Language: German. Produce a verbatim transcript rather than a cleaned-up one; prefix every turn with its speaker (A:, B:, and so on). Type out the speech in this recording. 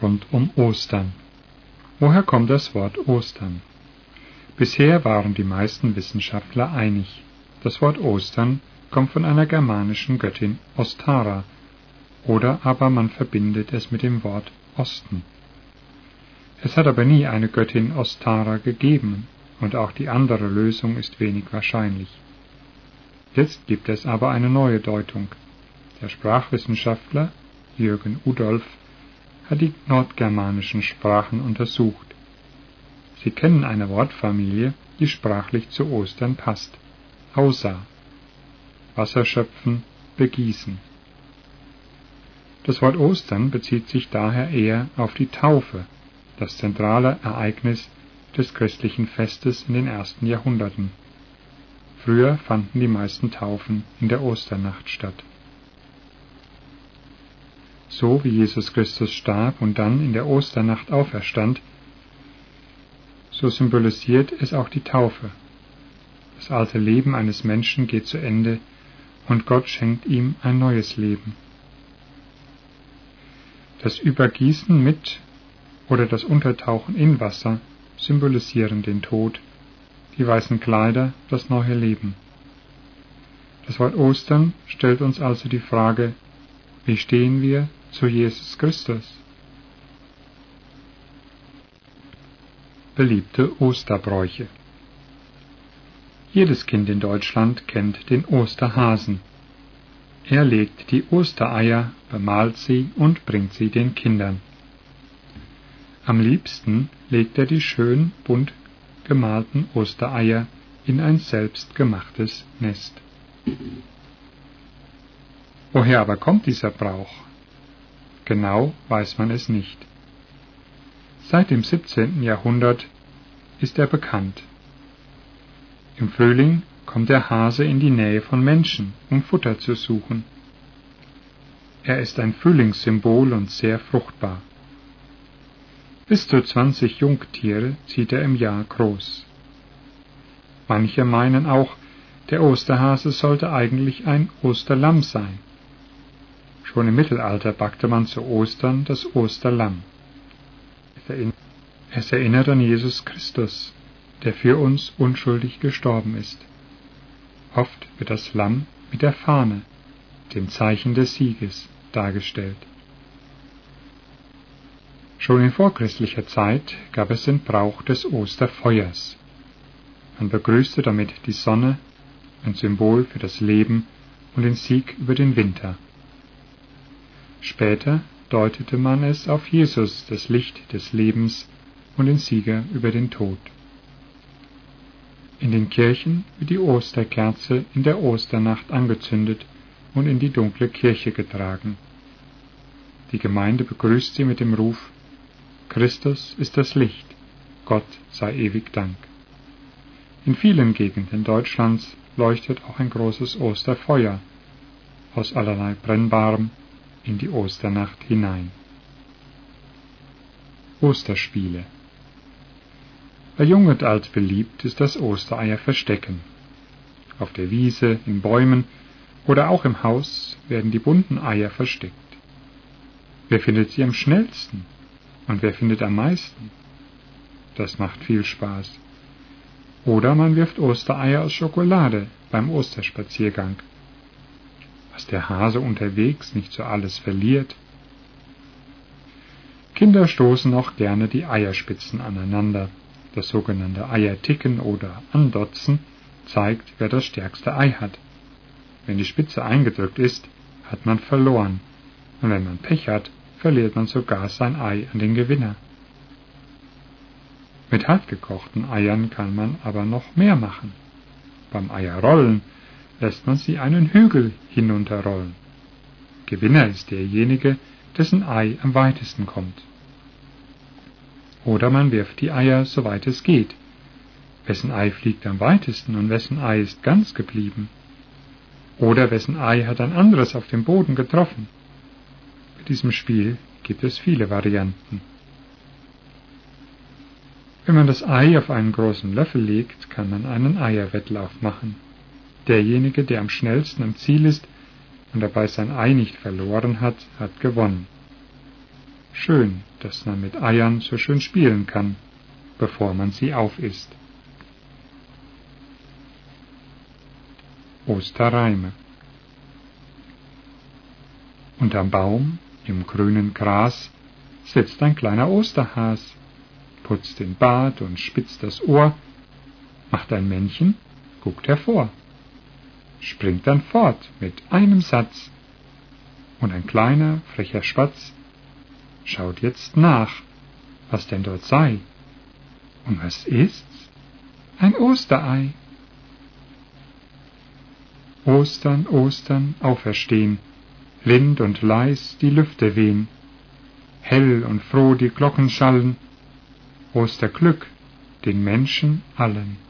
A: rund um Ostern. Woher kommt das Wort Ostern? Bisher waren die meisten Wissenschaftler einig. Das Wort Ostern kommt von einer germanischen Göttin Ostara, oder aber man verbindet es mit dem Wort Osten. Es hat aber nie eine Göttin Ostara gegeben, und auch die andere Lösung ist wenig wahrscheinlich. Jetzt gibt es aber eine neue Deutung. Der Sprachwissenschaftler Jürgen Udolf hat die nordgermanischen Sprachen untersucht. Sie kennen eine Wortfamilie, die sprachlich zu Ostern passt. Ausa, Wasser schöpfen, begießen. Das Wort Ostern bezieht sich daher eher auf die Taufe, das zentrale Ereignis des christlichen Festes in den ersten Jahrhunderten. Früher fanden die meisten Taufen in der Osternacht statt. So wie Jesus Christus starb und dann in der Osternacht auferstand, so symbolisiert es auch die Taufe. Das alte Leben eines Menschen geht zu Ende und Gott schenkt ihm ein neues Leben. Das Übergießen mit oder das Untertauchen in Wasser symbolisieren den Tod, die weißen Kleider das neue Leben. Das Wort Ostern stellt uns also die Frage, wie stehen wir zu Jesus Christus? Beliebte Osterbräuche. Jedes Kind in Deutschland kennt den Osterhasen. Er legt die Ostereier, bemalt sie und bringt sie den Kindern. Am liebsten legt er die schön bunt gemalten Ostereier in ein selbstgemachtes Nest. Woher aber kommt dieser Brauch? Genau weiß man es nicht. Seit dem siebzehnten Jahrhundert ist er bekannt. Im Frühling kommt der Hase in die Nähe von Menschen, um Futter zu suchen. Er ist ein Frühlingssymbol und sehr fruchtbar. Bis zu zwanzig Jungtiere zieht er im Jahr groß. Manche meinen auch, der Osterhase sollte eigentlich ein Osterlamm sein. Schon im Mittelalter backte man zu Ostern das Osterlamm. Es erinnert an Jesus Christus, der für uns unschuldig gestorben ist. Oft wird das Lamm mit der Fahne, dem Zeichen des Sieges, dargestellt. Schon in vorchristlicher Zeit gab es den Brauch des Osterfeuers. Man begrüßte damit die Sonne, ein Symbol für das Leben und den Sieg über den Winter. Später deutete man es auf Jesus, das Licht des Lebens und den Sieger über den Tod. In den Kirchen wird die Osterkerze in der Osternacht angezündet und in die dunkle Kirche getragen. Die Gemeinde begrüßt sie mit dem Ruf: Christus ist das Licht, Gott sei ewig Dank. In vielen Gegenden Deutschlands leuchtet auch ein großes Osterfeuer aus allerlei Brennbarem in die Osternacht hinein. Osterspiele. Bei Jung und Alt beliebt ist das Ostereier verstecken. Auf der Wiese, in Bäumen oder auch im Haus werden die bunten Eier versteckt. Wer findet sie am schnellsten? Und wer findet am meisten? Das macht viel Spaß. Oder man wirft Ostereier aus Schokolade beim Osterspaziergang. Was der Hase unterwegs nicht so alles verliert. Kinder stoßen auch gerne die Eierspitzen aneinander. Das sogenannte Eierticken oder Andotzen zeigt, wer das stärkste Ei hat. Wenn die Spitze eingedrückt ist, hat man verloren. Und wenn man Pech hat, verliert man sogar sein Ei an den Gewinner. Mit halbgekochten Eiern kann man aber noch mehr machen. Beim Eierrollen lässt man sie einen Hügel hinunterrollen. Gewinner ist derjenige, dessen Ei am weitesten kommt. Oder man wirft die Eier, soweit es geht. Wessen Ei fliegt am weitesten und wessen Ei ist ganz geblieben? Oder wessen Ei hat ein anderes auf dem Boden getroffen? Bei diesem Spiel gibt es viele Varianten. Wenn man das Ei auf einen großen Löffel legt, kann man einen Eierwettlauf machen. Derjenige, der am schnellsten am Ziel ist und dabei sein Ei nicht verloren hat, hat gewonnen. Schön, dass man mit Eiern so schön spielen kann, bevor man sie aufisst. Osterreime. Unterm Baum, im grünen Gras, sitzt ein kleiner Osterhas, putzt den Bart und spitzt das Ohr, macht ein Männchen, guckt hervor, springt dann fort mit einem Satz, und ein kleiner, frecher Spatz schaut jetzt nach, was denn dort sei. Und was ist's? Ein Osterei. Ostern, Ostern, auferstehn, lind und leis die Lüfte wehn, hell und froh die Glocken schallen, Osterglück den Menschen allen.